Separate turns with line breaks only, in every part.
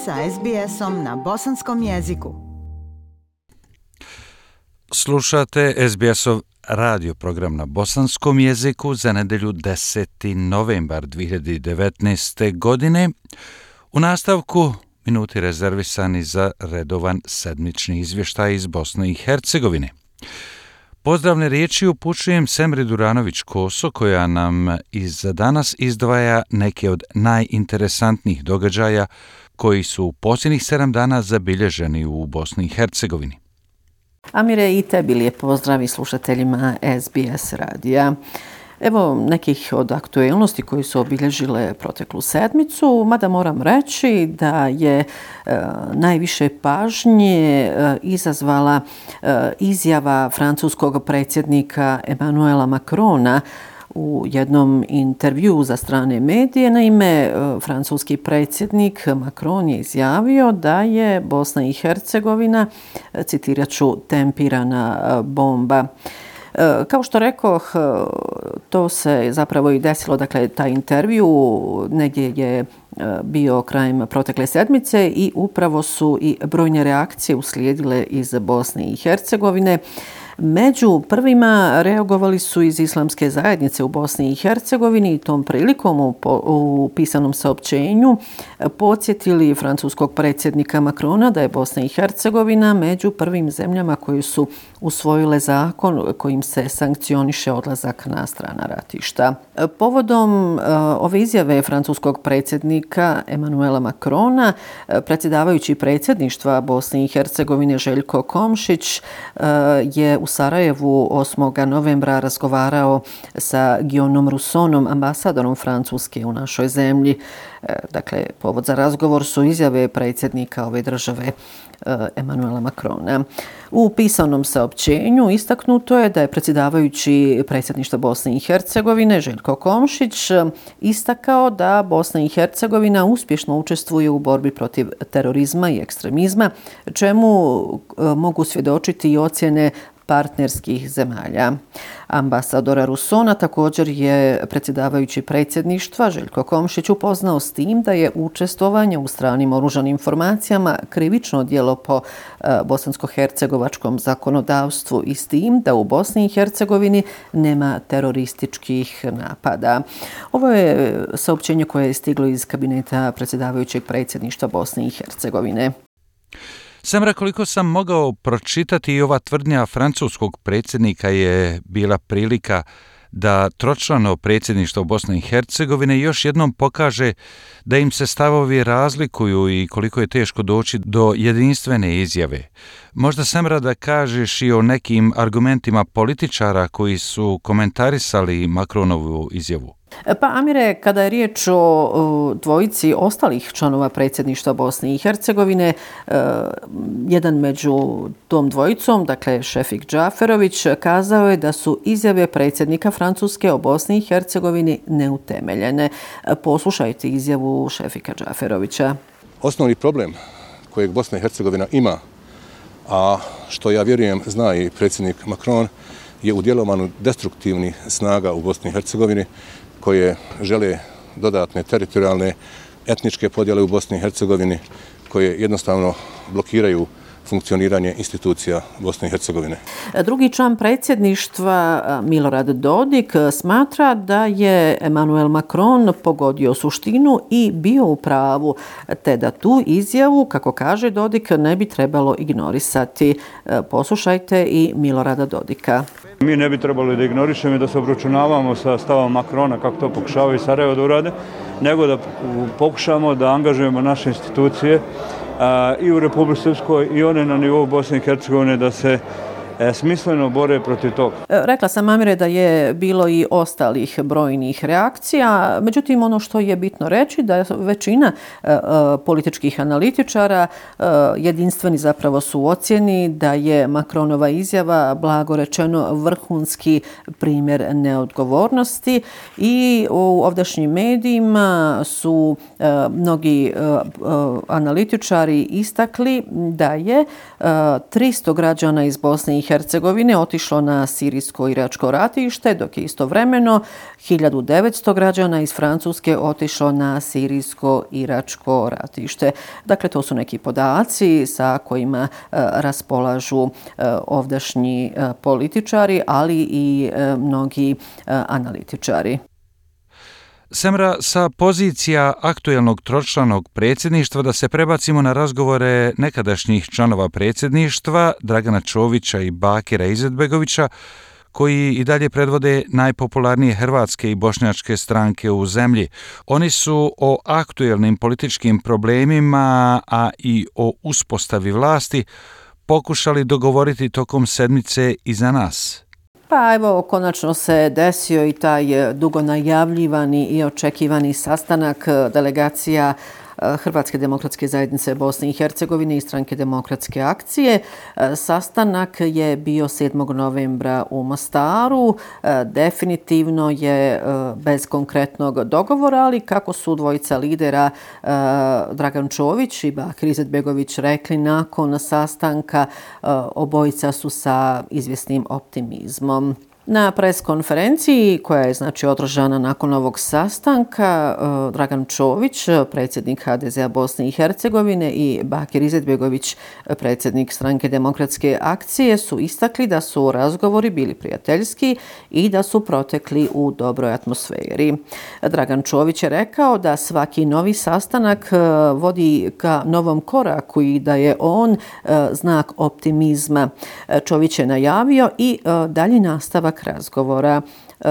sa SBS-om na bosanskom jeziku.
Slušate SBS-ov radio program na bosanskom jeziku za nedelju 10. novembar 2019. godine. U nastavku minuti rezervisani za redovan sedmični izvještaj iz Bosne i Hercegovine. Pozdravne riječi upućujem Semri Duranović-Koso koja nam za danas izdvaja neke od najinteresantnijih događaja koji su u posljednjih 7 dana zabilježeni u Bosni i Hercegovini.
Amire, i tebi lijep pozdrav i slušateljima SBS radija. Evo nekih od aktuelnosti koji su obilježile proteklu sedmicu, mada moram reći da je najviše pažnje izazvala izjava francuskog predsjednika Emmanuela Macrona u jednom intervjuu za strane medije. Naime, francuski predsjednik Macron je izjavio da je Bosna i Hercegovina, citirat ću, tempirana bomba. Kao što rekoh, to se zapravo i desilo, dakle, taj intervju negdje je bio krajem protekle sedmice i upravo su i brojne reakcije uslijedile iz Bosne i Hercegovine. Među prvima reagovali su iz islamske zajednice u Bosni i Hercegovini i tom prilikom u pisanom saopćenju podsjetili francuskog predsjednika Macrona da je Bosna i Hercegovina među prvim zemljama koji su usvojile zakon kojim se sankcioniše odlazak na strana ratišta. Povodom ove izjave francuskog predsjednika Emmanuela Macrona, predsjedavajući predsjedništva Bosne i Hercegovine Željko Komšić je u Sarajevu 8. novembra razgovarao sa Guillaumeom Roussonom, ambasadorom Francuske u našoj zemlji. Dakle, povod za razgovor su izjave predsjednika ove države Emmanuela Macrona. U pisanom saopćenju istaknuto je da je predsjedavajući predsjedništva Bosne i Hercegovine Željko Komšić istakao da Bosna i Hercegovina uspješno učestvuje u borbi protiv terorizma i ekstremizma, čemu mogu svjedočiti i ocjene partnerskih zemalja. Ambasadora Roussona također je predsjedavajući predsjedništva Željko Komšić upoznao s tim da je učestvovanje u stranim oružanim formacijama krivično djelo po bosansko-hercegovačkom zakonodavstvu i s tim da u Bosni i Hercegovini nema terorističkih napada. Ovo je saopćenje koje je stiglo iz kabineta predsjedavajućeg predsjedništva Bosne i Hercegovine.
Semra, koliko sam mogao pročitati, i ova tvrdnja francuskog predsjednika je bila prilika da tročlano predsjedništvo Bosne i Hercegovine još jednom pokaže da im se stavovi razlikuju i koliko je teško doći do jedinstvene izjave. Možda, Semra, da kažeš i o nekim argumentima političara koji su komentarisali Macronovu izjavu.
Pa, Amire, kada je riječ o dvojici ostalih članova predsjedništva Bosne i Hercegovine, jedan među tom dvojicom, dakle Šefik Džaferović, kazao je da su izjave predsjednika Francuske o Bosni i Hercegovini neutemeljene. Poslušajte izjavu Šefika Džaferovića.
Osnovni problem kojeg Bosna i Hercegovina ima, a što ja vjerujem zna i predsjednik Macron, je u djelovanju destruktivnih snaga u Bosni i Hercegovini koje žele dodatne teritorijalne etničke podjele u Bosni i Hercegovini, koje jednostavno blokiraju funkcioniranje institucija Bosne i Hercegovine.
Drugi član predsjedništva, Milorad Dodik, smatra da je Emmanuel Macron pogodio suštinu i bio u pravu, te da tu izjavu, kako kaže Dodik, ne bi trebalo ignorisati. Poslušajte i Milorada Dodika.
Mi ne bi trebali da ignorišemo i da se obračunavamo sa stavom Macrona, kako to pokušavaju i Sarajevo da urade, nego da pokušamo da angažujemo naše institucije i u Republici Srpskoj i one na nivou Bosne i Hercegovine da se smisleno bore protiv toga.
Rekla sam, Amire, da je bilo i ostalih brojnih reakcija, međutim ono što je bitno reći da većina političkih analitičara jedinstveni zapravo su u ocjeni da je Macronova izjava, blago rečeno, vrhunski primjer neodgovornosti i u ovdašnjim medijima su mnogi analitičari istakli da je 300 građana iz Bosne i Hercegovine otišlo na sirijsko-iračko ratište, dok je istovremeno 1900 građana iz Francuske otišlo na sirijsko-iračko ratište. Dakle, to su neki podaci sa kojima raspolažu ovdašnji političari, ali i mnogi analitičari.
Semra, sa pozicija aktuelnog tročlanog predsjedništva da se prebacimo na razgovore nekadašnjih članova predsjedništva Dragana Čovića i Bakira Izetbegovića, koji i dalje predvode najpopularnije hrvatske i bošnjačke stranke u zemlji. Oni su o aktuelnim političkim problemima, a i o uspostavi vlasti pokušali dogovoriti tokom sedmice iza nas.
Pa evo, konačno se desio i taj dugo najavljivani i očekivani sastanak delegacija Hrvatske demokratske zajednice Bosne i Hercegovine i Stranke demokratske akcije. Sastanak je bio 7. novembra u Mostaru. Definitivno je bez konkretnog dogovora, ali kako su dvojica lidera Dragan Čović i Bakir Izetbegović rekli nakon sastanka, obojica su sa izvjesnim optimizmom. Na preskonferenciji koja je održana nakon ovog sastanka, Dragan Čović, predsjednik HDZ-a Bosne i Hercegovine, i Bakir Izetbegović, predsjednik Stranke demokratske akcije, su istakli da su razgovori bili prijateljski i da su protekli u dobroj atmosferi. Dragan Čović je rekao da svaki novi sastanak vodi ka novom koraku i da je on znak optimizma. Čović je najavio i dalji nastavak razgovora.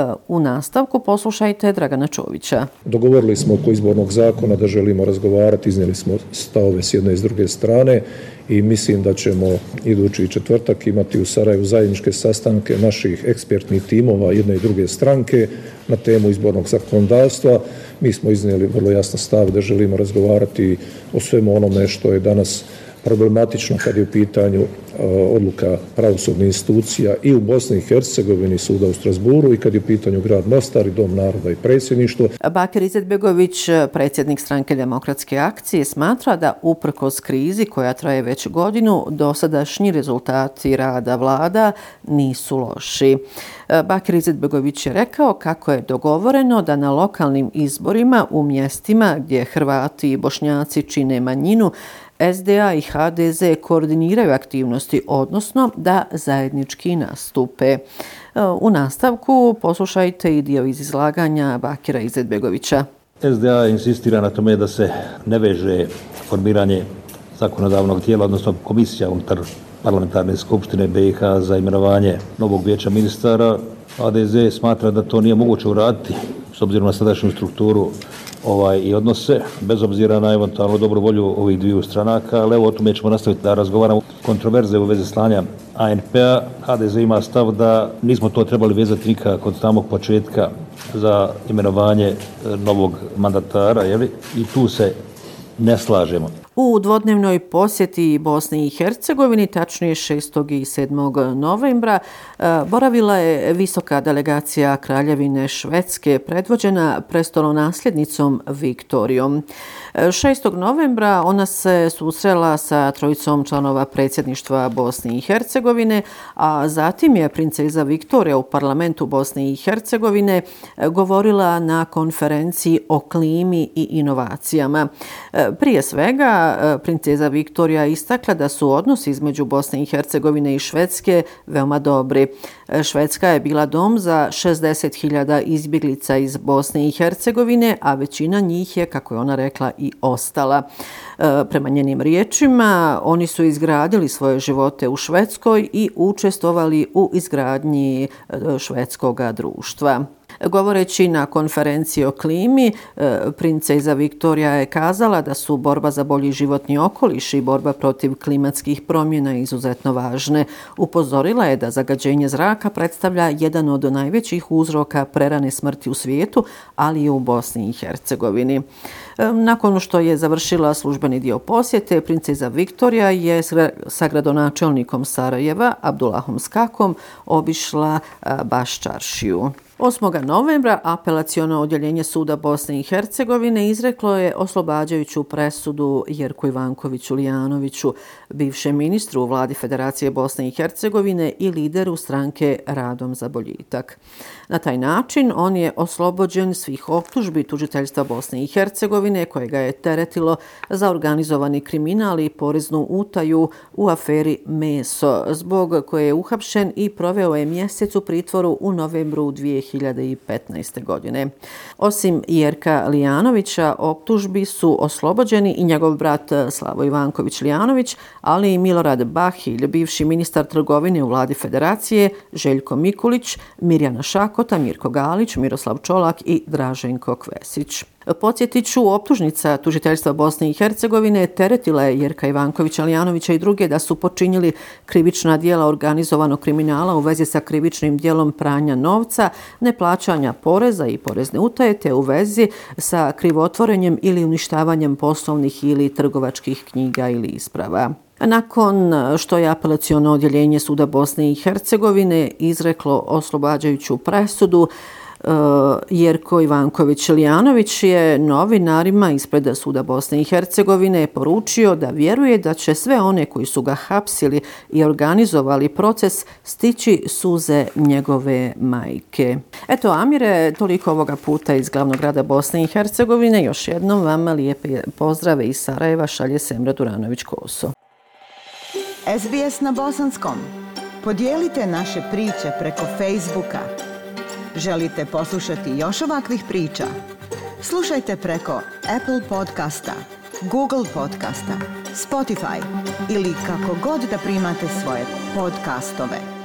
U nastavku poslušajte Dragana Čovića.
Dogovorili smo oko izbornog zakona da želimo razgovarati, iznijeli smo stavove s jedne i s druge strane i mislim da ćemo idući četvrtak imati u Sarajevu zajedničke sastanke naših ekspertnih timova jedne i druge stranke na temu izbornog zakonodavstva. Mi smo iznijeli vrlo jasan stav da želimo razgovarati o svemu onome što je danas problematično kad je u pitanju odluka pravosudnih institucija i u Bosni i Hercegovini, suda u Strasburu, i kad je u pitanju grad Mostar i Dom naroda i predsjedništvo.
Bakir Izetbegović, predsjednik Stranke demokratske akcije, smatra da uprkos krizi koja traje već godinu, dosadašnji rezultati rada vlada nisu loši. Bakir Izetbegović je rekao kako je dogovoreno da na lokalnim izborima u mjestima gdje Hrvati i Bošnjaci čine manjinu, SDA i HDZ koordiniraju aktivnosti, odnosno da zajednički nastupe. U nastavku poslušajte i dio iz izlaganja Bakira Izetbegovića.
SDA insistira na tome da se ne veže formiranje zakonodavnog tijela, odnosno komisija unutar parlamentarne skupštine BiH za imenovanje novog vijeća ministara. HDZ smatra da to nije moguće uraditi s obzirom na sadašnju strukturu i odnose, bez obzira na eventualno dobru volju ovih dviju stranaka, ali evo o tome ćemo nastaviti da razgovaramo. Kontroverze u vezi slanja ANP-a, HDZ ima stav da nismo to trebali vezati nikako od samog početka za imenovanje novog mandatara, i tu se ne slažemo.
U dvodnevnoj posjeti Bosni i Hercegovini, tačnije 6. i 7. novembra, boravila je visoka delegacija Kraljevine Švedske predvođena prestolonasljednicom Viktorijom. 6. novembra ona se susrela sa trojicom članova predsjedništva Bosne i Hercegovine, a zatim je princeza Viktorija u parlamentu Bosne i Hercegovine govorila na konferenciji o klimi i inovacijama. Prije svega, princeza Viktorija istakla da su odnosi između Bosne i Hercegovine i Švedske veoma dobri. Švedska je bila dom za 60.000 izbjeglica iz Bosne i Hercegovine, a većina njih je, kako je ona rekla, i ostala. Prema njenim riječima, oni su izgradili svoje živote u Švedskoj i učestvovali u izgradnji švedskog društva. Govoreći na konferenciji o klimi, princeza Viktorija je kazala da su borba za bolji životni okoliš i borba protiv klimatskih promjena izuzetno važne. Upozorila je da zagađenje zraka predstavlja jedan od najvećih uzroka prerane smrti u svijetu, ali i u Bosni i Hercegovini. Nakon što je završila službeni dio posjete, princeza Viktorija je sa gradonačelnikom Sarajeva, Abdullahom Skakom, obišla Baščaršiju. 8. novembra apelaciono odjeljenje suda Bosne i Hercegovine izreklo je oslobađajuću presudu Jerku Ivankoviću Lijanoviću, bivšem ministru u vladi Federacije Bosne i Hercegovine i lideru stranke Radom za boljitak. Na taj način on je oslobođen svih optužbi tužiteljstva Bosne i Hercegovine koje ga je teretilo za organizovani kriminal i poreznu utaju u aferi Meso, zbog koje je uhapšen i proveo je mjesec u pritvoru u novembru 2015. godine. Osim Jerka Lijanovića, optužbi su oslobođeni i njegov brat Slavo Ivanković Lijanović, ali i Milorad Bahilj, bivši ministar trgovine u vladi Federacije, Željko Mikulić, Mirjana Šakota, Mirko Galić, Miroslav Čolak i Draženko Kvesić. Podsjetit ću, optužnica tužiteljstva Bosne i Hercegovine teretila je Jerka Ivankovića Lijanovića i druge da su počinili krivična djela organizovanog kriminala u vezi sa krivičnim djelom pranja novca, neplaćanja poreza i porezne utaje, te u vezi sa krivotvorenjem ili uništavanjem poslovnih ili trgovačkih knjiga ili isprava. Nakon što je apelaciono odjeljenje suda Bosne i Hercegovine izreklo oslobađajuću presudu, Jerko Ivanković Lijanović je novinarima ispred suda Bosne i Hercegovine poručio da vjeruje da će sve one koji su ga hapsili i organizovali proces stići suze njegove majke. Eto, Amire, toliko ovoga puta iz glavnog grada Bosne i Hercegovine. Još jednom vama lijepe pozdrave iz Sarajeva šalje Semra Duranović-Koso.
SBS na bosanskom. Podijelite naše priče preko Facebooka. Želite poslušati još ovakvih priča? Slušajte preko Apple podcasta, Google podcasta, Spotify ili kako god da primate svoje podcastove.